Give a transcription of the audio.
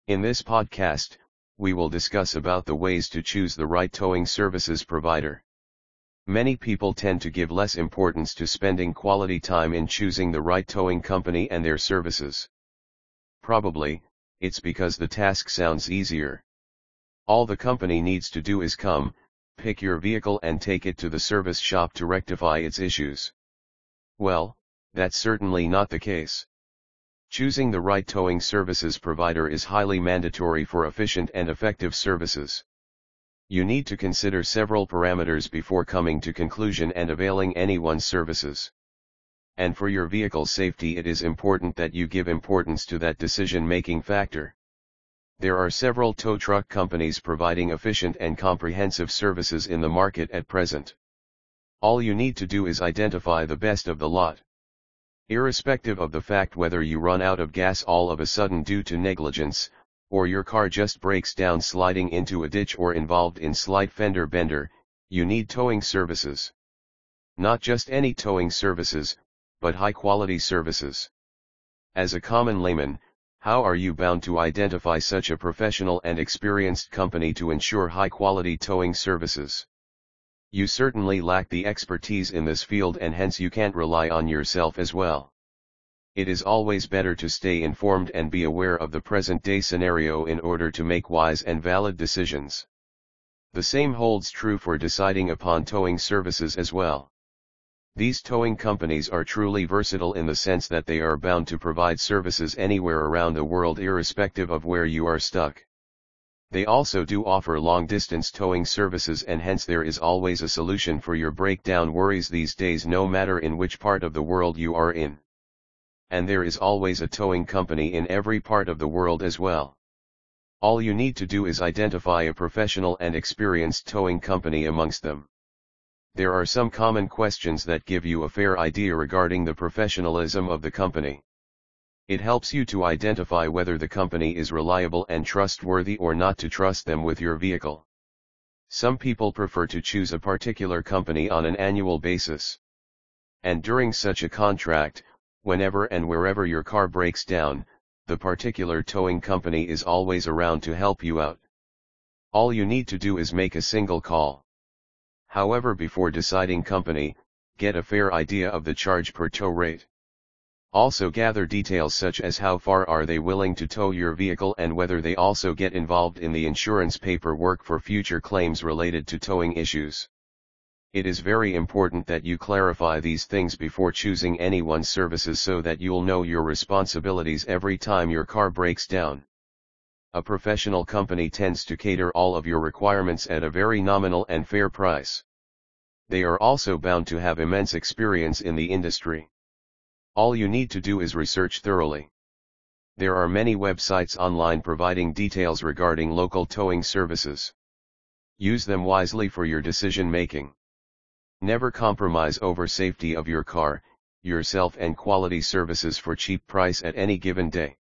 In this podcast, we will discuss about the ways to choose the right towing services provider. Many people tend to give less importance to spending quality time in choosing the right towing company and their services. Probably, it's because the task sounds easier. All the company needs to do is come, pick your vehicle and take it to the service shop to rectify its issues. Well, that's certainly not the case. Choosing the right towing services provider is highly mandatory for efficient and effective services. You need to consider several parameters before coming to conclusion and availing anyone's services. And for your vehicle's safety, it is important that you give importance to that decision-making factor. There are several tow truck companies providing efficient and comprehensive services in the market at present. All you need to do is identify the best of the lot. Irrespective of the fact whether you run out of gas all of a sudden due to negligence, or your car just breaks down sliding into a ditch or involved in slight fender bender, you need towing services. Not just any towing services, but high-quality services. As a common layman, how are you bound to identify such a professional and experienced company to ensure high-quality towing services? You certainly lack the expertise in this field and hence you can't rely on yourself as well. It is always better to stay informed and be aware of the present-day scenario in order to make wise and valid decisions. The same holds true for deciding upon towing services as well. These towing companies are truly versatile in the sense that they are bound to provide services anywhere around the world irrespective of where you are stuck. They also do offer long-distance towing services and hence there is always a solution for your breakdown worries these days no matter in which part of the world you are in. And there is always a towing company in every part of the world as well. All you need to do is identify a professional and experienced towing company amongst them. There are some common questions that give you a fair idea regarding the professionalism of the company. It helps you to identify whether the company is reliable and trustworthy or not to trust them with your vehicle. Some people prefer to choose a particular company on an annual basis. And during such a contract, whenever and wherever your car breaks down, the particular towing company is always around to help you out. All you need to do is make a single call. However, before deciding company, get a fair idea of the charge per tow rate. Also gather details such as how far are they willing to tow your vehicle and whether they also get involved in the insurance paperwork for future claims related to towing issues. It is very important that you clarify these things before choosing anyone's services so that you'll know your responsibilities every time your car breaks down. A professional company tends to cater all of your requirements at a very nominal and fair price. They are also bound to have immense experience in the industry. All you need to do is research thoroughly. There are many websites online providing details regarding local towing services. Use them wisely for your decision making. Never compromise over safety of your car, yourself and quality services for cheap price at any given day.